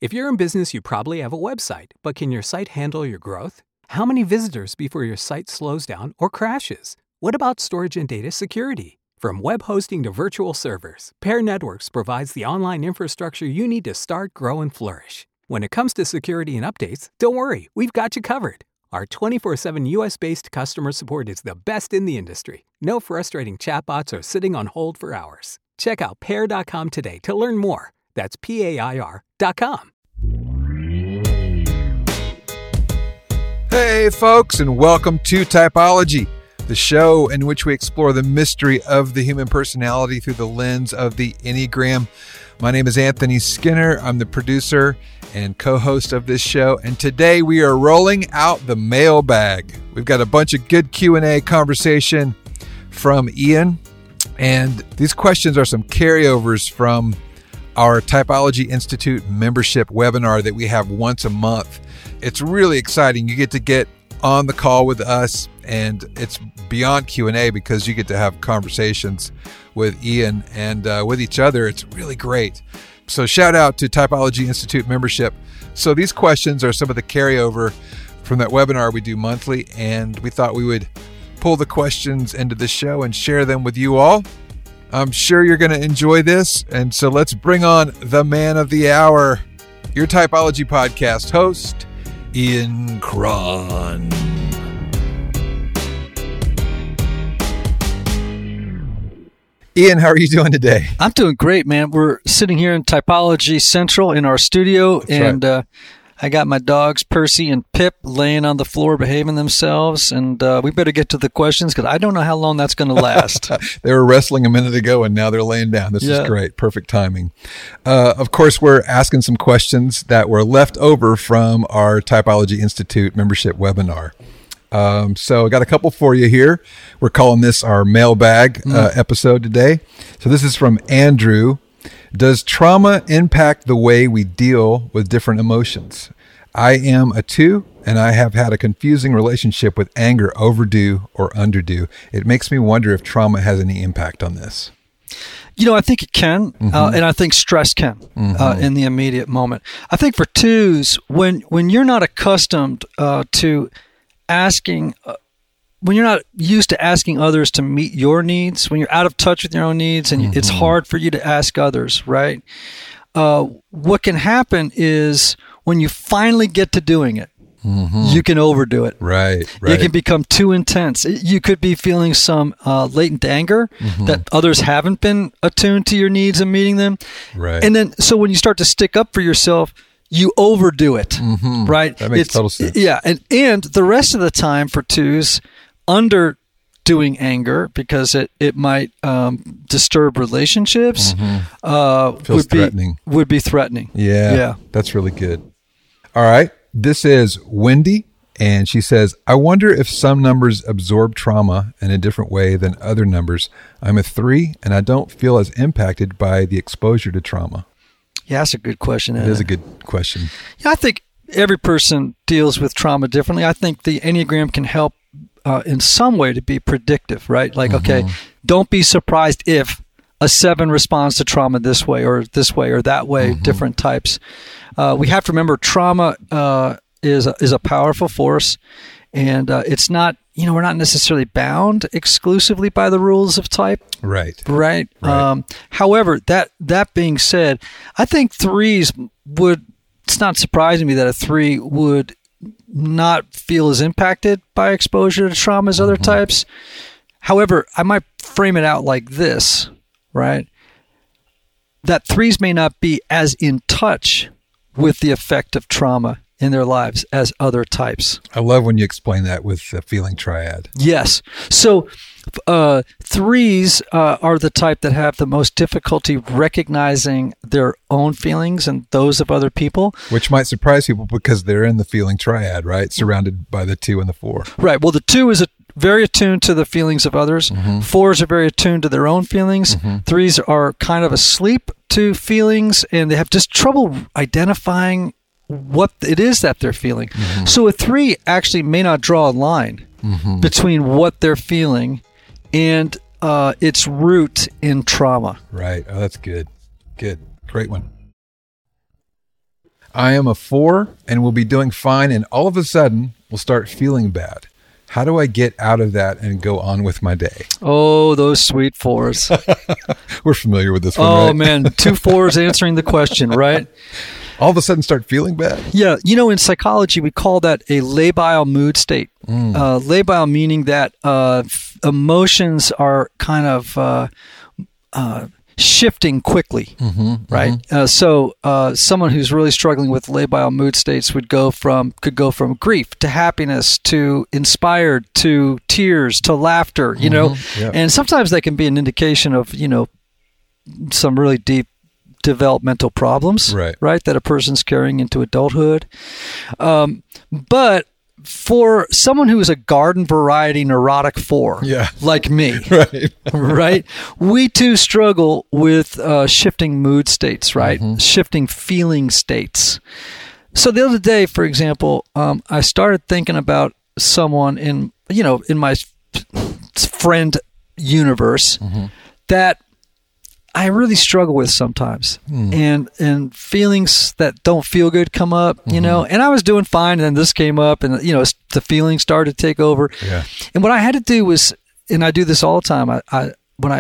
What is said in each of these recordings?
If you're in business, you probably have a website, but can your site handle your growth? How many visitors before your site slows down or crashes? What about storage and data security? From web hosting to virtual servers, Pair Networks provides the online infrastructure you need to start, grow, and flourish. When it comes to security and updates, don't worry, we've got you covered. Our 24/7 US-based customer support is the best in the industry. No frustrating chatbots or sitting on hold for hours. Check out pair.com today to learn more. That's PAIR.com. Hey, folks, and welcome to Typology, the show in which we explore the mystery of the human personality through the lens of the Enneagram. My name is Anthony Skinner. I'm the producer and co-host of this show, and today we are rolling out the mailbag. We've got a bunch of good Q&A conversation from Ian, and these questions are some carryovers from our Typology Institute membership webinar that we have once a month. It's really exciting. You get on the call with us, and it's beyond Q&A because you get to have conversations with Ian and with each other. It's really great. So shout out to Typology Institute membership. So these questions are some of the carryover from that webinar we do monthly, and we thought we would pull the questions into the show and share them with you all. I'm sure you're going to enjoy this, and so let's bring on the man of the hour, your Typology podcast host, Ian Cron. Ian, how are you doing today? I'm doing great, man. We're sitting here in Typology Central in our studio, That's and right. I got my dogs, Percy and Pip, laying on the floor behaving themselves, and we better get to the questions because I don't know how long that's going to last. They were wrestling a minute ago, and now they're laying down. This is great. Perfect timing. Of course, we're asking some questions that were left over from our Typology Institute membership webinar. So I got a couple for you here. We're calling this our mailbag episode today. So this is from Andrew. Does trauma impact the way we deal with different emotions? I am a 2, and I have had a confusing relationship with anger, overdue or underdue. It makes me wonder if trauma has any impact on this. You know, I think it can, and I think stress can in the immediate moment. I think for 2s, when you're not accustomed to asking, when you're not used to asking others to meet your needs, when you're out of touch with your own needs, and it's hard for you to ask others, right? What can happen is when you finally get to doing it, you can overdo it. Right. It can become too intense. You could be feeling some latent anger that others haven't been attuned to your needs and meeting them. Right. And then, so when you start to stick up for yourself, you overdo it, right? That makes total sense. Yeah, and the rest of the time for 2s, underdoing anger because it might disturb relationships would be threatening. Yeah, that's really good. All right, this is Wendy, and she says, I wonder if some numbers absorb trauma in a different way than other numbers. I'm a 3, and I don't feel as impacted by the exposure to trauma. Yeah, that's a good question. It is a good question. Yeah, I think every person deals with trauma differently. I think the Enneagram can help in some way to be predictive, right? Like, okay, don't be surprised if a 7 responds to trauma this way or that way, different types. We have to remember trauma is a powerful force, and it's not, we're not necessarily bound exclusively by the rules of type. Right. However, that being said, I think 3s it's not surprising me that a 3 would not feel as impacted by exposure to trauma as other types. However, I might frame it out like this, right? That 3s may not be as in touch with the effect of trauma in their lives as other types. I love when you explain that with the feeling triad. Yes. So 3s are the type that have the most difficulty recognizing their own feelings and those of other people. Which might surprise people because they're in the feeling triad, right? Surrounded by the 2 and the 4. Right. Well, the 2 is very attuned to the feelings of others. 4s are very attuned to their own feelings. 3s are kind of asleep to feelings, and they have just trouble identifying what it is that they're feeling. So a 3 actually may not draw a line between what they're feeling and its root in trauma. Right. Oh, that's good. Good. Great one. I am a 4 and will be doing fine, and all of a sudden will start feeling bad. How do I get out of that and go on with my day? Oh, those sweet 4s. We're familiar with this one, Oh, right? man. 2 4s answering the question, right? All of a sudden start feeling bad? Yeah. In psychology, we call that a labile mood state. Labile meaning that emotions are kind of shifting quickly, right? So someone who's really struggling with labile mood states could go from grief to happiness to inspired to tears to laughter, and sometimes that can be an indication of, some really deep developmental problems, right? That a person's carrying into adulthood. But for someone who is a garden variety neurotic 4, like me, right? We too struggle with shifting mood states, right? Shifting feeling states. So the other day, for example, I started thinking about someone in my friend universe that I really struggle with sometimes, and feelings that don't feel good come up, and I was doing fine, and then this came up, and the feelings started to take over. And what I had to do was, and I do this all the time, when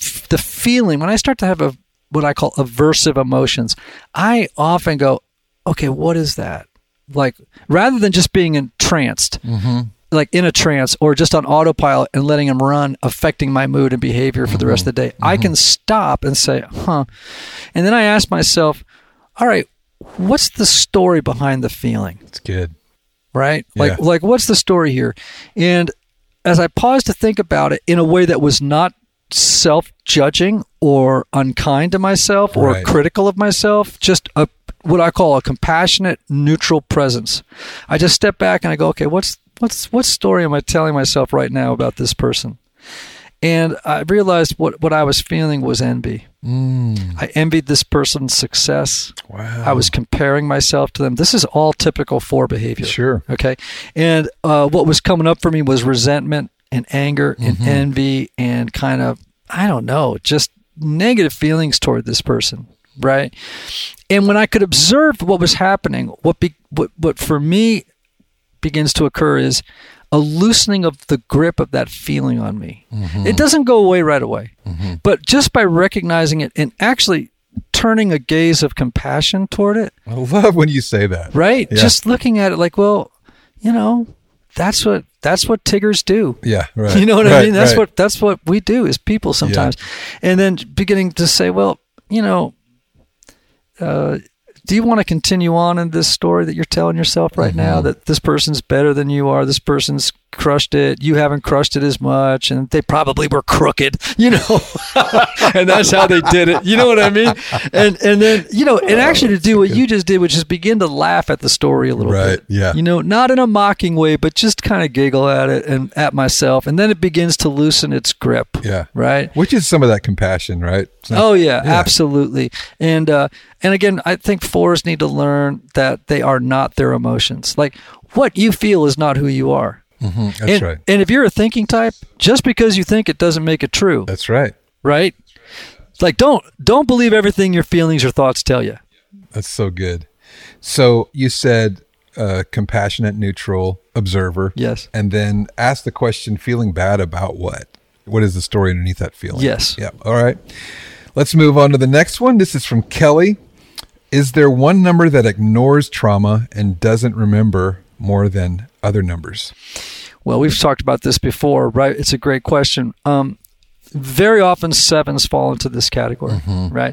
I start to have what I call aversive emotions, I often go, okay, what is that? Like, rather than just being entranced, like in a trance or just on autopilot and letting them run, affecting my mood and behavior for the rest of the day, I can stop and say, and then I ask myself, all right, what's the story behind the feeling? It's good. Right? Like what's the story here? And as I paused to think about it in a way that was not self-judging or unkind to myself or critical of myself, just what I call a compassionate, neutral presence. I just step back and I go, okay, what story am I telling myself right now about this person? And I realized what I was feeling was envy. I envied this person's success. Wow. I was comparing myself to them. This is all typical 4 behavior. Sure. Okay. And what was coming up for me was resentment and anger and envy and kind of, I don't know, just negative feelings toward this person. Right. And when I could observe what was happening, what for me begins to occur is a loosening of the grip of that feeling on me. It doesn't go away right away, but just by recognizing it and actually turning a gaze of compassion toward it. I love when you say that. Right? Yeah. Just looking at it like, well, that's what Tiggers do. Yeah, right. You know what I mean? That's what we do as people sometimes. Yeah. And then beginning to say, well, do you want to continue on in this story that you're telling yourself right now, that this person's better than you are, this person's crushed it, you haven't crushed it as much, and they probably were crooked, and that's how they did it. You know what I mean? And then, and actually to do what you just did, which is begin to laugh at the story a little bit. Yeah. Not in a mocking way, but just kind of giggle at it and at myself. And then it begins to loosen its grip. Yeah. Right? Which is some of that compassion, right? Absolutely. And again, I think 4s need to learn that they are not their emotions. Like, what you feel is not who you are. That's right. And if you're a thinking type, just because you think it doesn't make it true. That's right. Right? Like, don't believe everything your feelings or thoughts tell you. That's so good. So you said compassionate, neutral, observer. Yes. And then ask the question, feeling bad about what? What is the story underneath that feeling? Yes. Yeah. All right. Let's move on to the next one. This is from Kelly. Is there one number that ignores trauma and doesn't remember more than other numbers? Well, we've talked about this before, right? It's a great question. Very often 7s fall into this category, right?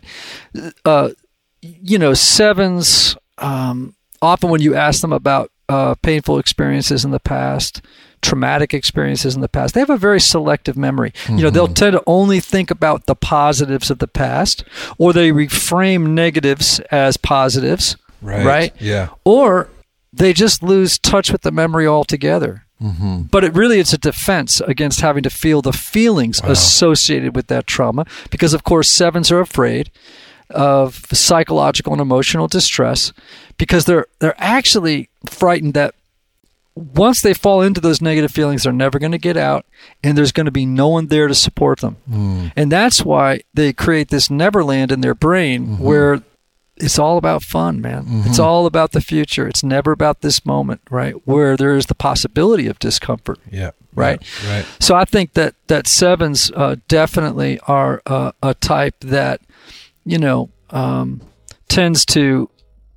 7s, often when you ask them about painful experiences in the past, traumatic experiences in the past, they have a very selective memory. They'll tend to only think about the positives of the past, or they reframe negatives as positives, right? Yeah. Or they just lose touch with the memory altogether. But it's a defense against having to feel the feelings associated with that trauma, because of course 7s are afraid of psychological and emotional distress, because they're actually frightened that once they fall into those negative feelings, they're never going to get out, and there's going to be no one there to support them. And that's why they create this neverland in their brain where it's all about fun, man. It's all about the future. It's never about this moment, right? Where there is the possibility of discomfort. Yeah. Right. Yeah, right. So I think that sevens definitely are a type that, tends to,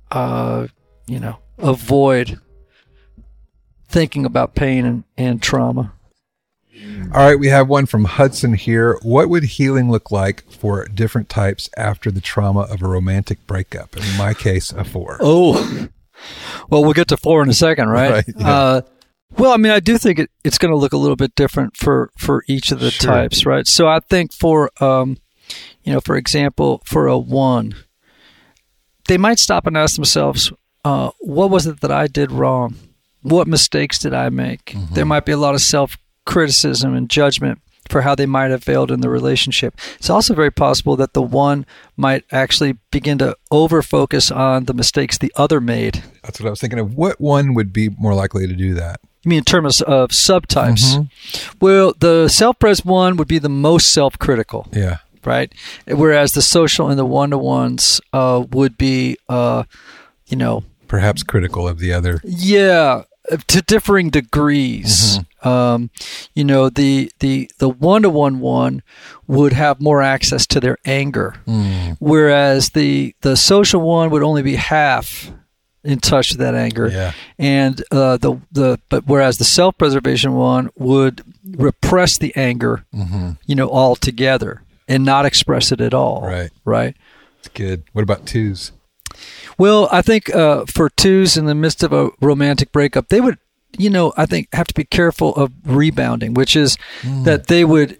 avoid thinking about pain and trauma. All right, we have one from Hudson here. What would healing look like for different types after the trauma of a romantic breakup? In my case, a 4. Oh, well, we'll get to 4 in a second, right? Right, yeah. Well, I mean, I do think it's going to look a little bit different for each of the types, right? So I think for example, for a 1, they might stop and ask themselves, what was it that I did wrong? What mistakes did I make? There might be a lot of self-criticism and judgment for how they might have failed in the relationship. It's also very possible that the 1 might actually begin to over-focus on the mistakes the other made. That's what I was thinking of. What 1 would be more likely to do that? You mean in terms of subtypes? Well, the self-pres 1 would be the most self-critical. Yeah. Right? Whereas the social and the one-to-ones would be, perhaps critical of the other. Yeah, to differing degrees. The one-to-one one would have more access to their anger, whereas the social one would only be half in touch with that anger. Yeah. And but whereas the self-preservation one would repress the anger, altogether and not express it at all. Right. Right. That's good. What about 2s? Well, I think for 2s in the midst of a romantic breakup, they would, I think have to be careful of rebounding, which is that they would,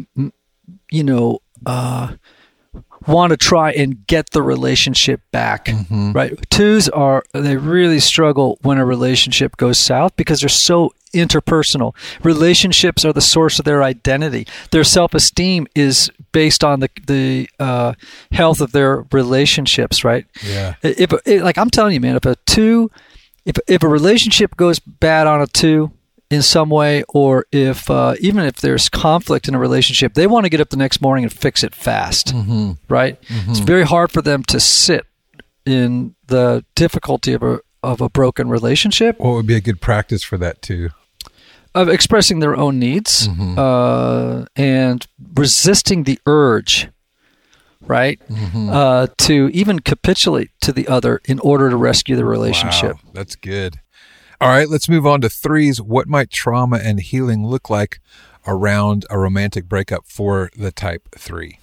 want to try and get the relationship back, right? 2s they really struggle when a relationship goes south because they're so interpersonal. Relationships are the source of their identity. Their self-esteem is based on the health of their relationships, right? Yeah. Like I'm telling you, man, if a relationship goes bad on a 2 in some way, or if even if there's conflict in a relationship, they want to get up the next morning and fix it fast, right? It's very hard for them to sit in the difficulty of a broken relationship. What would be a good practice for that too? Of expressing their own needs and resisting the urge, right? To even capitulate to the other in order to rescue the relationship. Wow, that's good. All right, let's move on to 3s. What might trauma and healing look like around a romantic breakup for the type 3?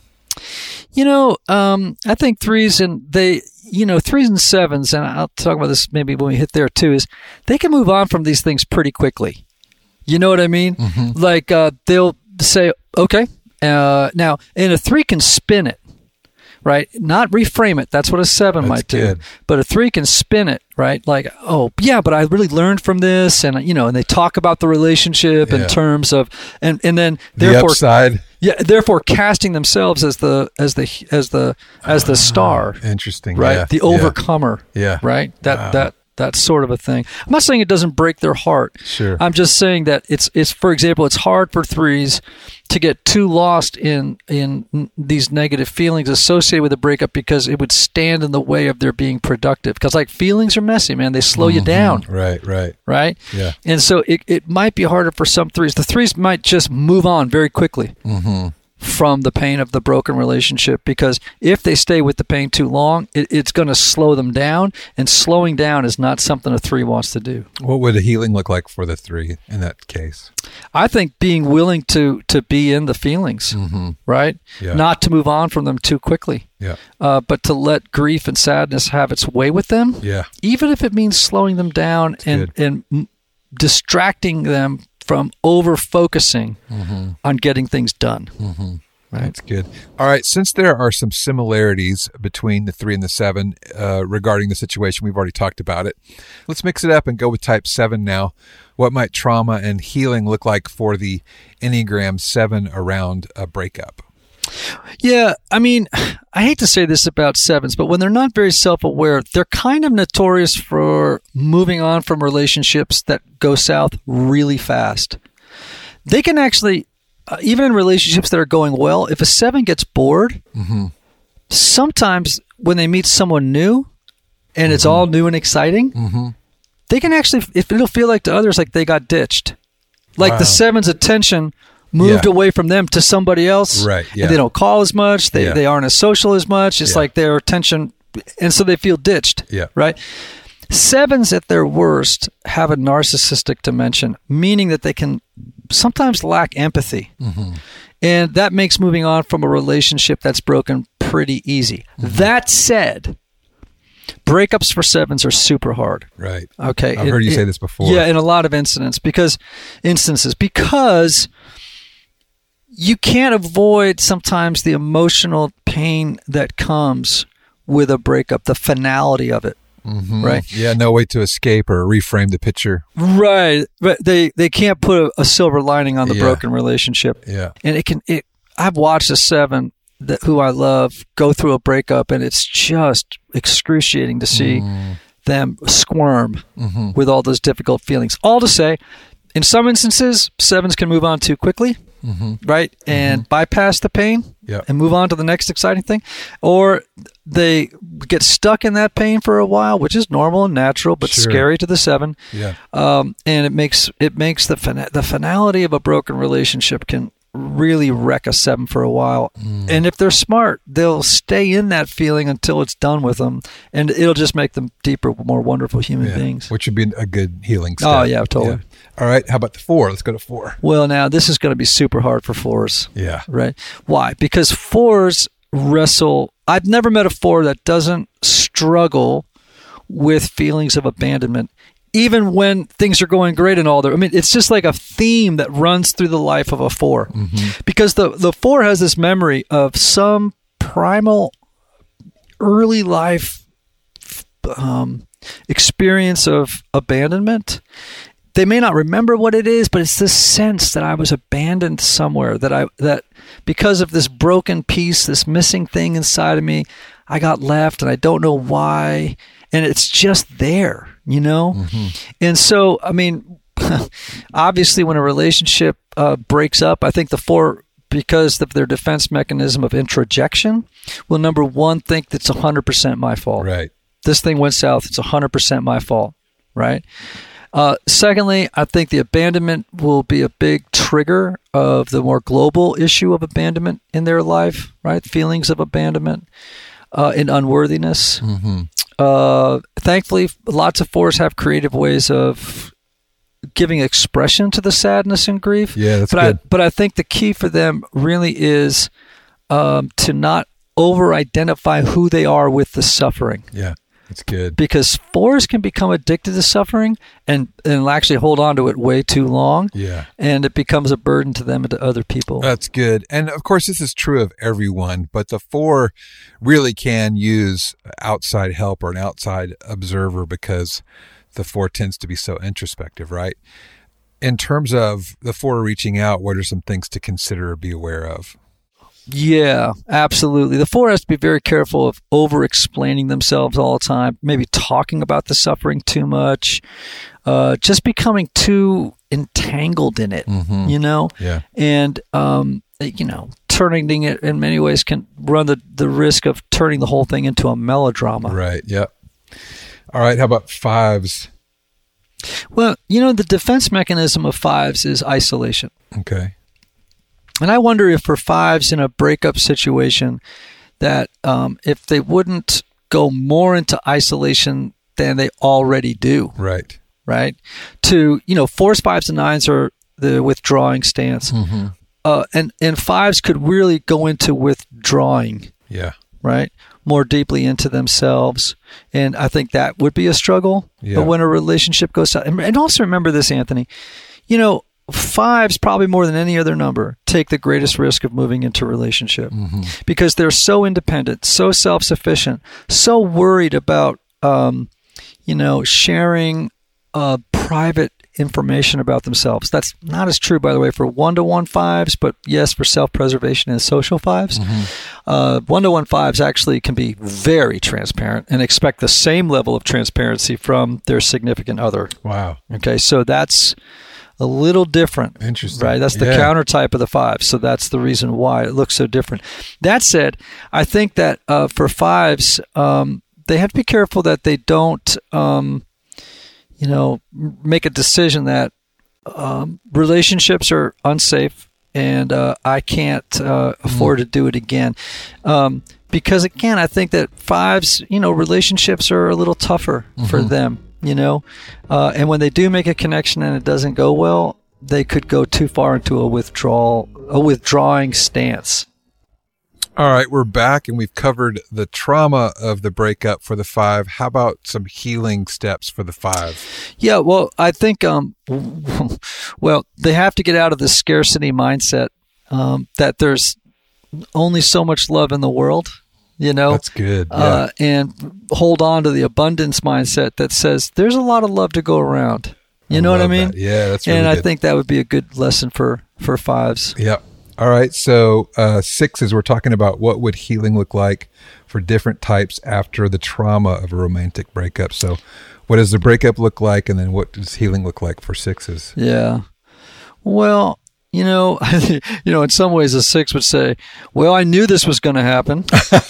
I think 3s and 3s and 7s, and I'll talk about this maybe when we hit there too, is they can move on from these things pretty quickly. You know what I mean? Like they'll say, okay, now, and a 3 can spin it, right? Not reframe it. That's what a 7 might do. But a 3 can spin it, right? Like, oh, yeah, but I really learned from this. And, and they talk about the relationship in terms of, and then therefore, the upside. Yeah, therefore casting themselves as the star. Interesting. Right? Yeah. The overcomer. Yeah. Right? That sort of a thing. I'm not saying it doesn't break their heart. Sure. I'm just saying that it's for example, it's hard for 3s to get too lost in these negative feelings associated with a breakup because it would stand in the way of their being productive. Because like feelings are messy, man. They slow you down. Right. Yeah. And so it might be harder for some 3s. The 3s might just move on very quickly. From the pain of the broken relationship, because if they stay with the pain too long, it's going to slow them down, and slowing down is not something a 3 wants to do. What would a healing look like for the 3 in that case? I think being willing to be in the feelings, right? Yeah. Not to move on from them too quickly. Yeah. But to let grief and sadness have its way with them. Yeah. Even if it means slowing them down and distracting them from over-focusing on getting things done. Right. That's good. All right. Since there are some similarities between the 3 and the 7 regarding the situation, we've already talked about it. Let's mix it up and go with type 7 now. What might trauma and healing look like for the Enneagram 7 around a breakup? Yeah, I mean, I hate to say this about 7s, but when they're not very self-aware, they're kind of notorious for moving on from relationships that go south really fast. They can actually, even in relationships that are going well, if a 7 gets bored, sometimes when they meet someone new and it's all new and exciting, they can actually, if it'll feel like to others like they got ditched. Like the 7's attention moved away from them to somebody else. Right. Yeah. And they don't call as much. They aren't as social as much. It's like their attention, and so they feel ditched. Yeah. Right? 7's at their worst have a narcissistic dimension, meaning that they can sometimes lack empathy. And that makes moving on from a relationship that's broken pretty easy. That said, breakups for 7's are super hard. Right. Okay. I've heard you say this before. Yeah, in a lot of instances, because you can't avoid sometimes the emotional pain that comes with a breakup, the finality of it. Right. Yeah, no way to escape or reframe the picture. Right. But they can't put a silver lining on the broken relationship. Yeah. And I've watched a 7 who I love go through a breakup, and it's just excruciating to see them squirm with all those difficult feelings. All to say, in some instances, 7's can move on too quickly. Right? And bypass the pain and move on to the next exciting thing. Or they get stuck in that pain for a while, which is normal and natural, but scary to the 7. Yeah. And it makes the finality of a broken relationship can really wreck a 7 for a while. And if they're smart, they'll stay in that feeling until it's done with them, and it'll just make them deeper, more wonderful human beings. Which would be a good healing step. Oh, yeah, totally. Yeah. All right. How about the 4? Let's go to 4. Well, now, this is going to be super hard for 4s. Yeah. Right? Why? Because 4s wrestle. I've never met a 4 that doesn't struggle with feelings of abandonment, even when things are going great and all that. I mean, it's just like a theme that runs through the life of a 4. Because the 4 has this memory of some primal early life experience of abandonment. They may not remember what it is, but it's this sense that I was abandoned somewhere, that because of this broken piece, this missing thing inside of me, I got left and I don't know why. And it's just there, you know? And so, I mean, obviously when a relationship breaks up, I think the 4, because of their defense mechanism of introjection, will number one, think that's 100% my fault. Right. This thing went south. It's 100% my fault. Right. Secondly, I think the abandonment will be a big trigger of the more global issue of abandonment in their life, right? Feelings of abandonment and unworthiness. Thankfully, lots of 4s have creative ways of giving expression to the sadness and grief. Yeah, that's good. But I think the key for them really is to not over-identify who they are with the suffering. Yeah. That's good. Because 4s can become addicted to suffering and actually hold on to it way too long. Yeah. And it becomes a burden to them and to other people. That's good. And of course, this is true of everyone, but the 4 really can use outside help or an outside observer because the 4 tends to be so introspective, right? In terms of the 4 reaching out, what are some things to consider or be aware of? Yeah, absolutely. The 4 has to be very careful of over-explaining themselves all the time, maybe talking about the suffering too much, just becoming too entangled in it, you know? Yeah. And, you know, turning it in many ways can run the risk of turning the whole thing into a melodrama. Right, yeah. All right, how about 5s? Well, you know, the defense mechanism of 5s is isolation. Okay. And I wonder if for 5s in a breakup situation that if they wouldn't go more into isolation than they already do. Right. Right. To, you know, 4s, 5s, and 9s are the withdrawing stance. And 5s could really go into withdrawing. Yeah. Right. More deeply into themselves. And I think that would be a struggle. Yeah. But when a relationship goes south, and also remember this, Anthony, you know, 5s, probably more than any other number, take the greatest risk of moving into a relationship because they're so independent, so self-sufficient, so worried about, you know, sharing private information about themselves. That's not as true, by the way, for 1-to-1 fives, but yes, for self-preservation and social fives. 1-to-1 fives actually can be very transparent and expect the same level of transparency from their significant other. Wow. Okay, so that's a little different. Interesting. Right? That's the counter type of the five. So that's the reason why it looks so different. That said, I think that for fives, they have to be careful that they don't, make a decision that relationships are unsafe and I can't afford to do it again. Because again, I think that fives, relationships are a little tougher for them, and when they do make a connection and it doesn't go well, they could go too far into a withdrawing stance. All right, we're back and we've covered the trauma of the breakup for the five. How about some healing steps for the five? Yeah, well, I think, they have to get out of the scarcity mindset that there's only so much love in the world, That's good. Yeah. And hold on to the abundance mindset that says there's a lot of love to go around. You know what I mean? That. Yeah, that's really good. And I good. think that would be a good lesson for fives. Yep. All right, so sixes, we're talking about what would healing look like for different types after the trauma of a romantic breakup. So what does the breakup look like, and then what does healing look like for sixes? Yeah. Well, in some ways a six would say, well, I knew this was going to happen.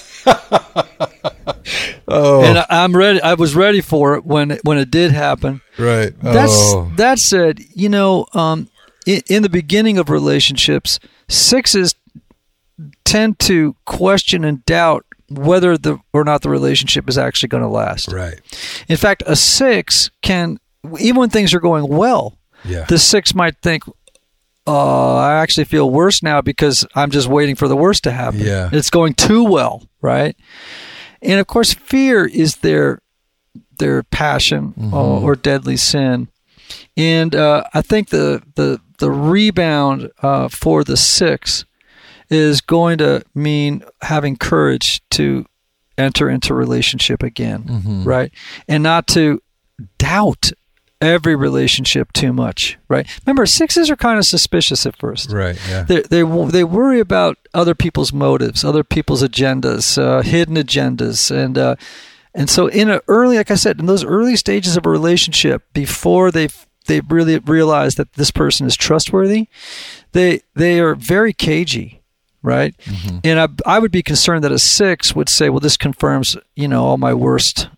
And I'm ready. I was ready for it when it did happen. Right. That said, in the beginning of relationships, sixes tend to question and doubt whether or not the relationship is actually going to last. Right. In fact, a six can, even when things are going well, the six might think, I actually feel worse now because I'm just waiting for the worst to happen. Yeah. It's going too well, right? And of course, fear is their passion or deadly sin. And I think the rebound for the six is going to mean having courage to enter into relationship again, right? And not to doubt every relationship too much, right? Remember, sixes are kind of suspicious at first. Right, yeah. They worry about other people's motives, other people's agendas, hidden agendas. And so like I said, in those early stages of a relationship, before they really realize that this person is trustworthy, they are very cagey, right? And I would be concerned that a six would say, well, this confirms, all my worst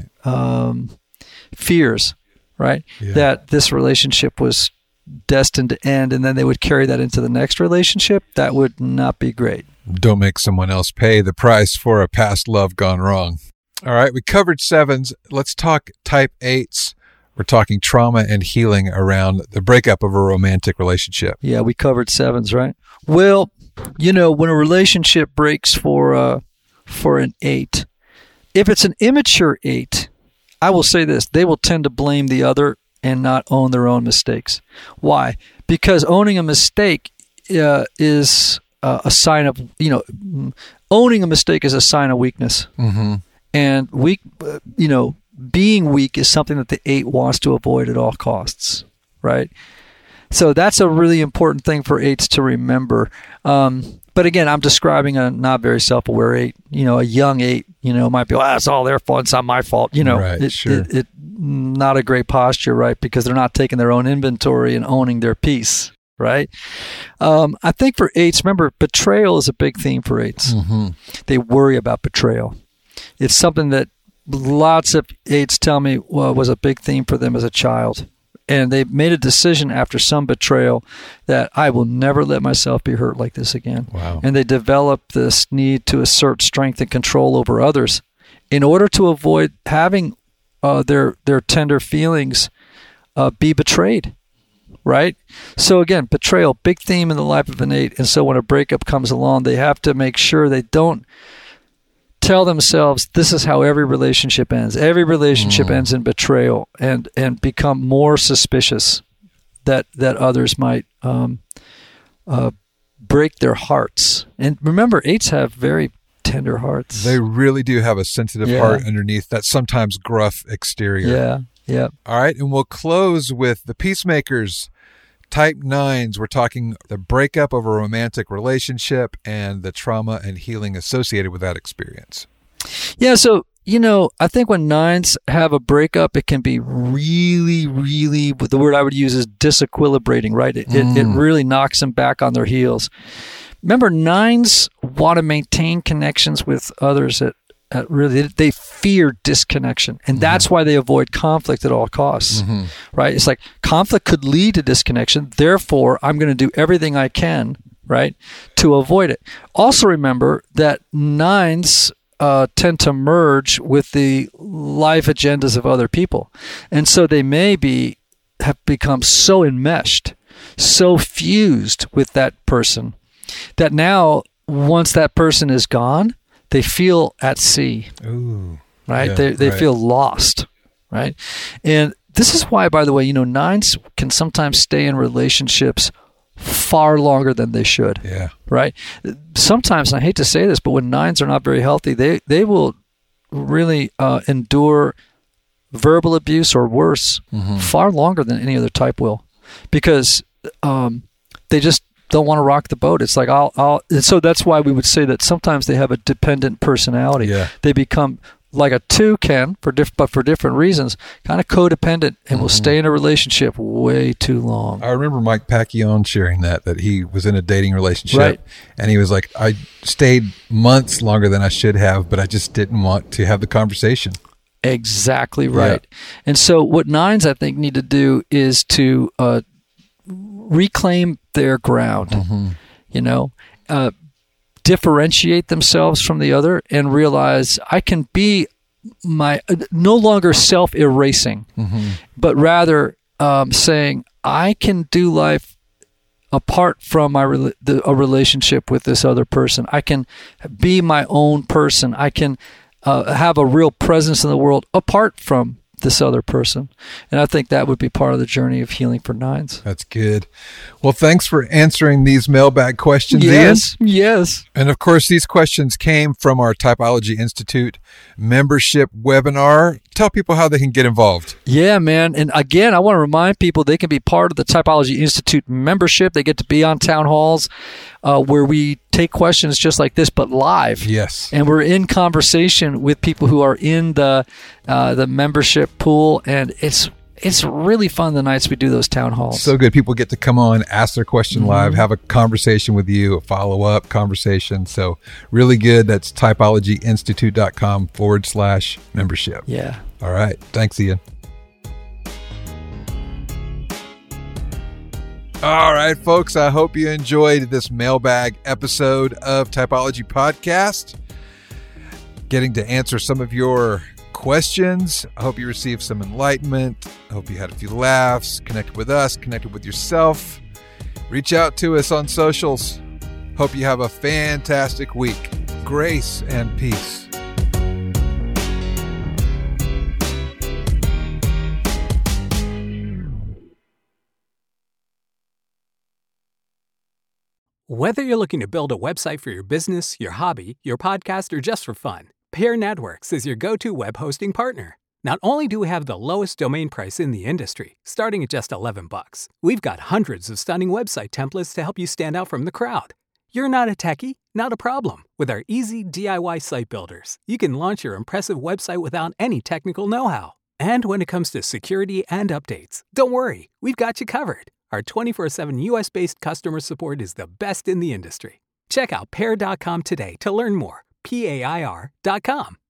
fears, right? Yeah. That this relationship was destined to end, and then they would carry that into the next relationship. That would not be great. Don't make someone else pay the price for a past love gone wrong. All right, we covered sevens. Let's talk type eights. We're talking trauma and healing around the breakup of a romantic relationship. Yeah, we covered sevens, right? Well, when a relationship breaks for an eight, if it's an immature eight, I will say this, they will tend to blame the other and not own their own mistakes. Why? Because owning a mistake is a sign of, owning a mistake is a sign of weakness. And being weak is something that the eight wants to avoid at all costs, right? So that's a really important thing for eights to remember. But again, I'm describing a not very self-aware eight. A young eight, might be, it's all their fault, it's not my fault. Right, sure. It not a great posture, right? Because they're not taking their own inventory and owning their piece, right? I think for eights, remember, betrayal is a big theme for eights. They worry about betrayal. It's something that lots of eights tell me was a big theme for them as a child. And they made a decision after some betrayal that I will never let myself be hurt like this again. Wow. And they developed this need to assert strength and control over others in order to avoid having their tender feelings be betrayed, right? So again, betrayal, big theme in the life of an eight. And so when a breakup comes along, they have to make sure they don't tell themselves this is how every relationship ends. Every relationship ends in betrayal, and become more suspicious that others might break their hearts. And remember, eights have very tender hearts. They really do have a sensitive heart underneath that sometimes gruff exterior. Yeah. All right. And we'll close with the peacemakers. Type 9s, we're talking the breakup of a romantic relationship and the trauma and healing associated with that experience. Yeah. So, I think when 9s have a breakup, it can be really, really, the word I would use is disequilibrating, right? It really knocks them back on their heels. Remember, 9s want to maintain connections with others at really, they fear disconnection. And that's why they avoid conflict at all costs, right? It's like conflict could lead to disconnection. Therefore, I'm going to do everything I can, right, to avoid it. Also remember that 9s tend to merge with the life agendas of other people. And so they may have become so enmeshed, so fused with that person that now, once that person is gone, they feel at sea. Ooh, right? Yeah, they feel lost, right? And this is why, by the way, 9s can sometimes stay in relationships far longer than they should. Yeah. Right? Sometimes, and I hate to say this, but when 9s are not very healthy, they will really endure verbal abuse or worse far longer than any other type will, because they just don't want to rock the boat. It's like and so that's why we would say that sometimes they have a dependent personality. Yeah. They become like a 2 can, but for different reasons, kind of codependent, and will stay in a relationship way too long. I remember Mike Pacquiao sharing that he was in a dating relationship, Right. and he was like, I stayed months longer than I should have, but I just didn't want to have the conversation. Exactly right. Yeah. And so what 9s, I think, need to do is to reclaim their ground, differentiate themselves from the other, and realize I can be no longer self-erasing, but rather saying I can do life apart from a relationship with this other person. I can be my own person. I can have a real presence in the world apart from this other person. And I think that would be part of the journey of healing for 9s. That's good. Well, thanks for answering these mailbag questions, Yes, Ian. yes. And of course, these questions came from our Typology Institute membership webinar. Tell people how they can get involved. Yeah, man. And again, I want to remind people they can be part of the Typology Institute membership. They get to be on town halls where we take questions just like this, but live. Yes. And we're in conversation with people who are in the membership pool, and it's really fun the nights we do those town halls. So good. People get to come on, ask their question live, have a conversation with you, a follow-up conversation. So really good. That's typologyinstitute.com/membership. Yeah. All right. Thanks, Ian. All right, folks. I hope you enjoyed this mailbag episode of Typology Podcast. Getting to answer some of your questions. I hope you received some enlightenment. I hope you had a few laughs, connected with us, connected with yourself. Reach out to us on socials. Hope you have a fantastic week. Grace and peace. Whether you're looking to build a website for your business, your hobby, your podcast, or just for fun, Pair Networks is your go-to web hosting partner. Not only do we have the lowest domain price in the industry, starting at just $11, we've got hundreds of stunning website templates to help you stand out from the crowd. You're not a techie? Not a problem. With our easy DIY site builders, you can launch your impressive website without any technical know-how. And when it comes to security and updates, don't worry, we've got you covered. Our 24/7 US-based customer support is the best in the industry. Check out Pair.com today to learn more. PAIR.com.